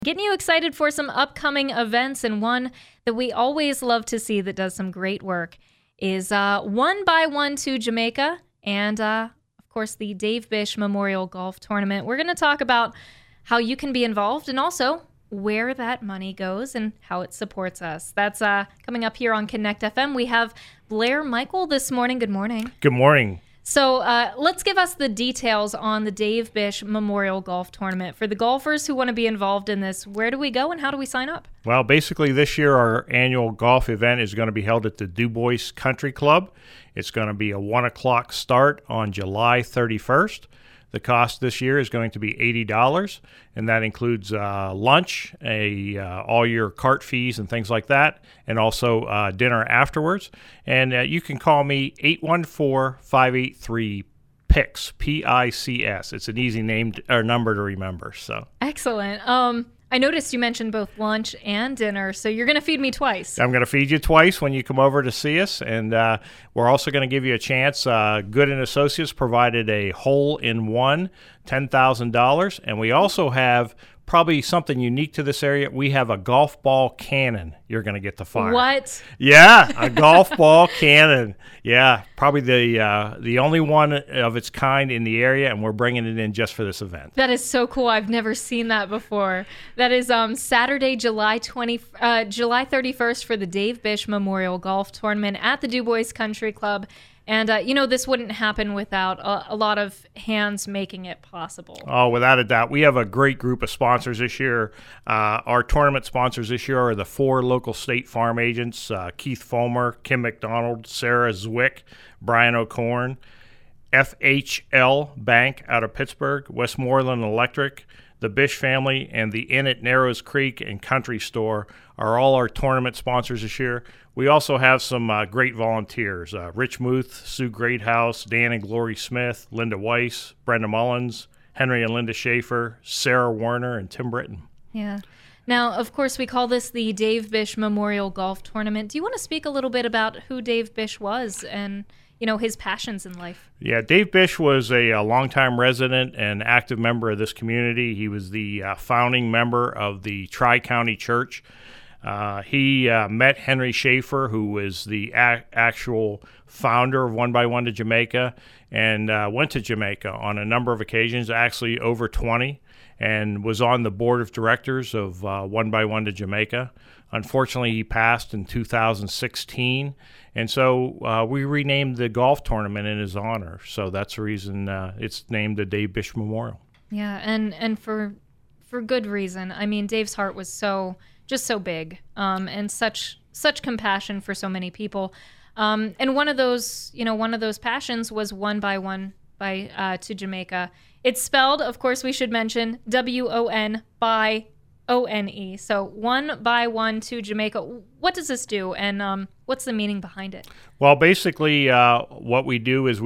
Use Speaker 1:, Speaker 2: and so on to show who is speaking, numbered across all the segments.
Speaker 1: Getting you excited for some upcoming events, and one that we always love to see that does some great work is One by One to Jamaica and, of course, the Dave Bish Memorial Golf Tournament. We're going to talk about how you can be involved and also where that money goes and how it supports us. That's coming up here on Connect FM. We have Blair Michael this morning. Good morning.
Speaker 2: Good morning.
Speaker 1: So let's give us the details on the Dave Bish Memorial Golf Tournament. For the golfers who want to be involved in this, where do we go and how do we sign up?
Speaker 2: Well, basically this year our annual golf event is going to be held at the Du Bois Country Club. It's going to be a 1 o'clock start on July 31st. The cost this year is going to be $80, and that includes lunch, all your cart fees and things like that, and also dinner afterwards. And you can call me 814-583-PICS, P-I-C-S. It's an easy name or number to remember. So
Speaker 1: excellent. I noticed you mentioned both lunch and dinner, so you're going to feed me twice.
Speaker 2: I'm going to feed you twice when you come over to see us, and we're also going to give you a chance. Good & Associates provided a hole-in-one, $10,000, and we also have probably something unique to this area. We have a golf ball cannon you're going to get to fire.
Speaker 1: What?
Speaker 2: Yeah, a golf ball cannon. Yeah, probably the only one of its kind in the area, and we're bringing it in just for this event.
Speaker 1: That is so cool. I've never seen that before. That is Saturday, July 31st for the Dave Bish Memorial Golf Tournament at the Du Bois Country Club. And, this wouldn't happen without a lot of hands making it possible.
Speaker 2: Oh, without a doubt. We have a great group of sponsors this year. Our tournament sponsors this year are the 4 local State Farm agents, Keith Fulmer, Kim McDonald, Sarah Zwick, Brian O'Corn, FHL Bank out of Pittsburgh, Westmoreland Electric, the Bish family, and the Inn at Narrows Creek and Country Store are all our tournament sponsors this year. We also have some great volunteers, Rich Muth, Sue Greathouse, Dan and Glory Smith, Linda Weiss, Brenda Mullins, Henry and Linda Schaefer, Sarah Warner, and Tim Britton.
Speaker 1: Yeah. Now, of course, we call this the Dave Bish Memorial Golf Tournament. Do you want to speak a little bit about who Dave Bish was and his passions in life?
Speaker 2: Yeah, Dave Bish was a longtime resident and active member of this community. He was the founding member of the Tri-County Church. He met Henry Schaefer, who was the actual founder of One by One to Jamaica, and went to Jamaica on a number of occasions, actually over 20, and was on the board of directors of One by One to Jamaica. Unfortunately, he passed in 2016, and so we renamed the golf tournament in his honor. So that's the reason it's named the Dave Bish Memorial.
Speaker 1: Yeah, and for good reason. I mean, Dave's heart was just so big, and such compassion for so many people. And one of those passions was One by One to Jamaica. It's spelled, of course, we should mention WON by ONE. So One by One to Jamaica. What does this do, and what's the meaning behind it?
Speaker 2: Well, basically, what we do is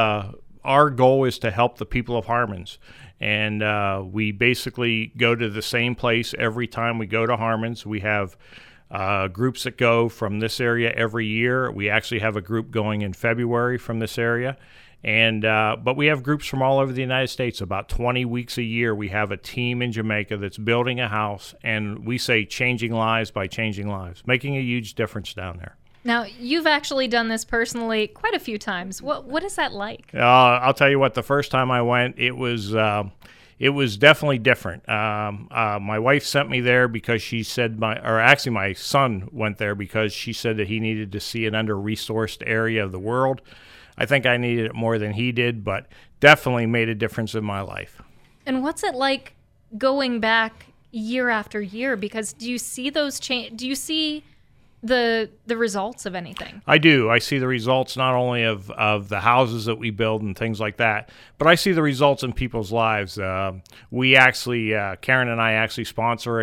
Speaker 2: our goal is to help the people of Harmons. And we basically go to the same place every time we go to Harmons. We have groups that go from this area every year. We actually have a group going in February from this area. But we have groups from all over the United States. About 20 weeks a year, we have a team in Jamaica that's building a house, and we say changing lives by changing lives, making a huge difference down there.
Speaker 1: Now, you've actually done this personally quite a few times. What is that like?
Speaker 2: I'll tell you what, the first time I went, it was definitely different. My wife sent me there because she said my son went there because she said that he needed to see an under-resourced area of the world. I think I needed it more than he did, but definitely made a difference in my life.
Speaker 1: And what's it like going back year after year? Because do you see those do you see the results of anything?
Speaker 2: I do. I see the results not only of the houses that we build and things like that, but I see the results in people's lives. We actually, Karen and I actually sponsor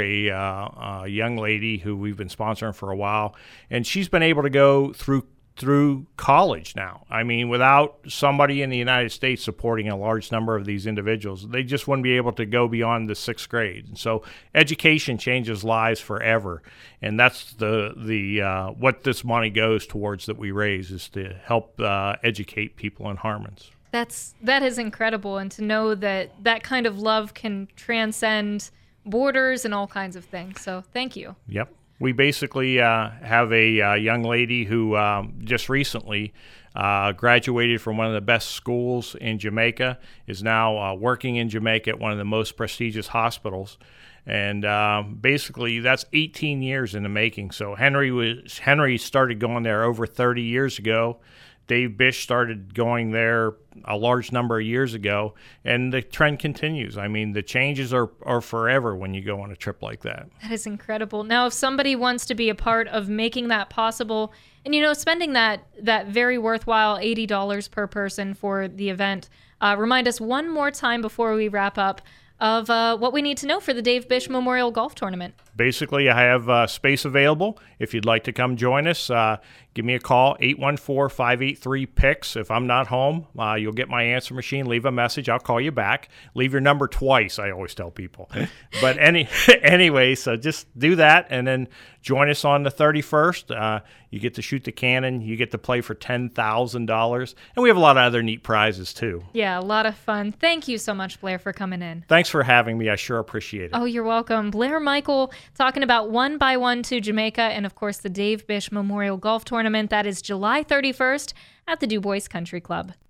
Speaker 2: a young lady who we've been sponsoring for a while, and she's been able to go through college now. I mean, without somebody in the United States supporting a large number of these individuals, they just wouldn't be able to go beyond the 6th grade. And so education changes lives forever. And that's the what this money goes towards that we raise, is to help educate people in Harmons.
Speaker 1: That is incredible. And to know that kind of love can transcend borders and all kinds of things. So thank you.
Speaker 2: Yep. We basically have a young lady who just recently graduated from one of the best schools in Jamaica, is now working in Jamaica at one of the most prestigious hospitals. And basically, that's 18 years in the making. So Henry started going there over 30 years ago. Dave Bish started going there a large number of years ago, and the trend continues. I mean, the changes are forever when you go on a trip like that.
Speaker 1: That is incredible. Now, if somebody wants to be a part of making that possible, and, spending that very worthwhile $80 per person for the event, remind us one more time before we wrap up of what we need to know for the Dave Bish Memorial Golf Tournament.
Speaker 2: Basically, I have space available. If you'd like to come join us, give me a call, 814-583-PICS. If I'm not home, you'll get my answer machine. Leave a message. I'll call you back. Leave your number twice, I always tell people. But anyway, so just do that, and then join us on the 31st. You get to shoot the cannon. You get to play for $10,000. And we have a lot of other neat prizes, too.
Speaker 1: Yeah, a lot of fun. Thank you so much, Blair, for coming in.
Speaker 2: Thanks for having me. I sure appreciate it.
Speaker 1: Oh, you're welcome. Blair Michael talking about 1x1 to Jamaica and, of course, the Dave Bish Memorial Golf Tournament. That is July 31st at the Du Bois Country Club.